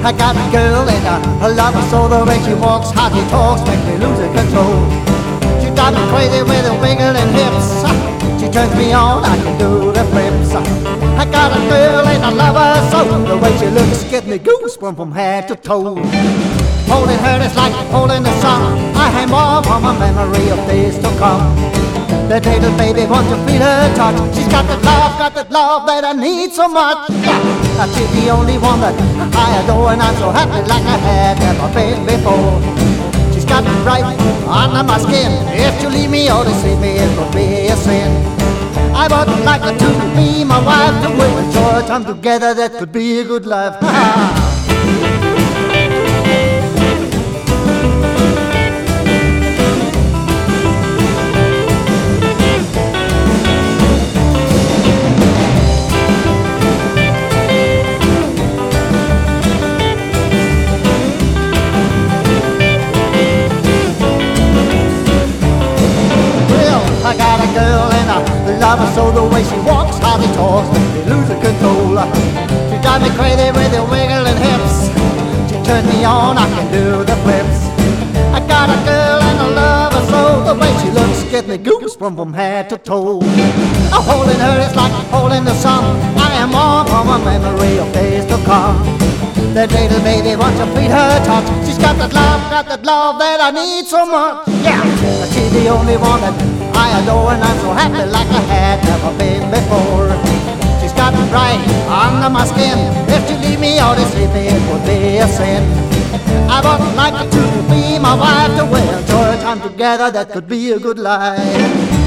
I got a girl and I love her so. The way she walks, how she talks, makes me lose control. She drives me crazy with her wiggling hips. She turns me on, I can do the flips. I got a girl and I love her so. The way she looks gives me goosebumps from head to toe. Holding her is like holding the sun. I hang more from a memory of days to come. That little baby wants to feel her touch. She's got that love that I need so much. She's the only one that I adore, and I'm so happy like I had never been before. She's got me right under my skin. If you leave me or deceive me, it would be a sin. I would like her to be my wife, and we'll enjoy time together. That could be a good life. I got a girl and I love her so. The way she walks, how she talks, makes me lose control. She drives me crazy with her wiggling hips. She turns me on, I can do the flips. I got a girl and I love her so. The way she looks gives me goosebumps from head to toe. Holding her is like holding the sun. I am on from a memory of days to come. That little baby wants to feel her touch. She's got that love that I need so much. Yeah, she's the only one that I adore, and I'm so happy like I had never been before. She's got me right under my skin. If she leave me or deceive me, it would be a sin. I would like her to be my wife, to we'll enjoy time together. That could be a good life.